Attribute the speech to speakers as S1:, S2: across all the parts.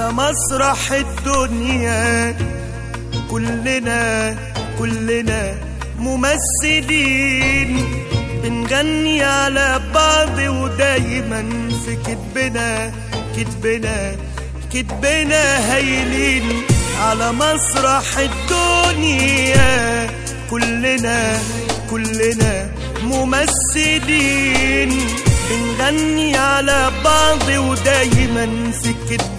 S1: على مسرح الدنيا كلنا ممثلين، بنغني على بعض ودايما في كدبنا هايلين. على مسرح الدنيا كلنا ممثلين، بنغني على بعض ودايما في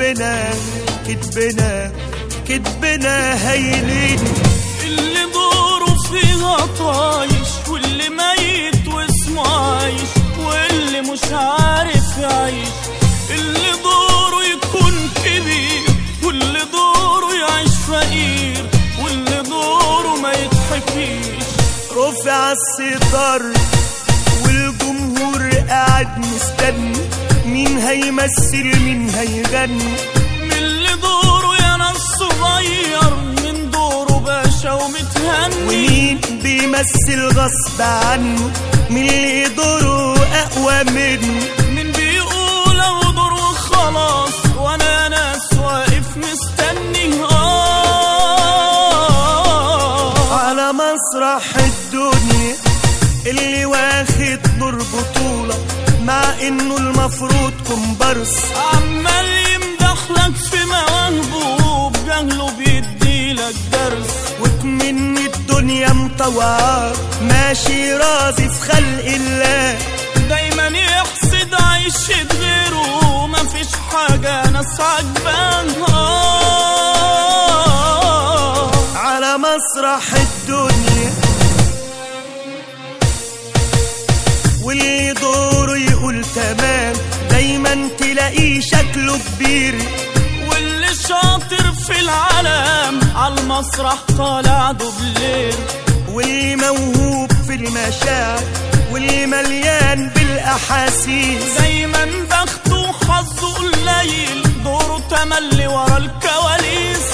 S1: كدبنا هايلين.
S2: اللي دوره فيها طايش، واللي ميت واسمه عايش، واللي مش عارف يعيش. اللي دوره يكون كبير، واللي دوره يعيش فقير، واللي دوره ما يضحكيش.
S1: رفع الستار والجمهور قاعد مستني، مين هيمثل مين هيغني.
S2: من اللي دوره يا ناس صغير، من دوره باشا ومتهني.
S1: ومين بيمثل غصب عنه، مين اللي دوره اقوى منه.
S2: مين بيقول او دوره خلاص، وانا ناس واقف مستني.
S1: على مسرح الدنيا اللي واخد دور بطولة، مع انه المفروض كومبارس،
S2: عمال يمدحلك في مواهبه، بجهله بيديلك درس.
S1: وكمن الدنيا مطوعة ماشي راضي في خلق الله،
S2: دايما يحسد عيشة غيره، مفيش حاجة ناس عجبانها.
S1: على مسرح الدنيا واللي دوره يقول تمام، دايما تلاقيه شكله كبير.
S2: واللي شاطر في العالم عالمسرح طالع دوبلير.
S1: واللي موهوب في المشاعر، واللي مليان بالاحاسيس،
S2: دايما بخته وحظه قليل، دوره تملي ورا الكواليس.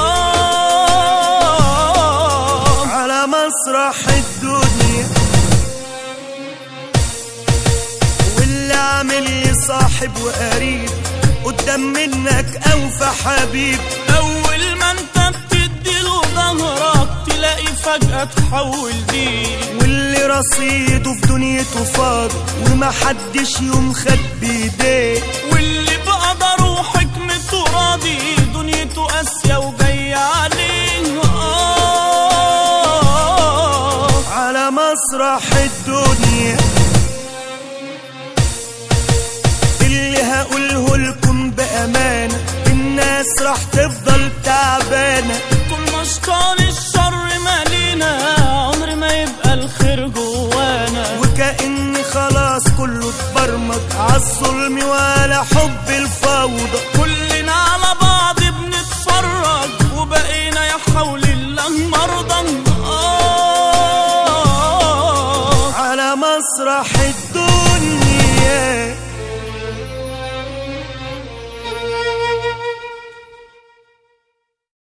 S1: على مسرح الدنيا واللي عامل لي صاحب وقريب، قدام منك اوفى حبيب.
S2: اول ما انت بتديله ظهرك، تلاقي فجأة تحول دين.
S1: واللي رصيده في دنيته فاضي، ومحدش يوم خد بايديه.
S2: واللي بقدر وحكمته راضي، دنيته قاسية وجاية عليه.
S1: على مسرح الدنيا اللي هقوله لكم بأمانة، الناس راح تفضل تعبانة
S2: طول ما اشكال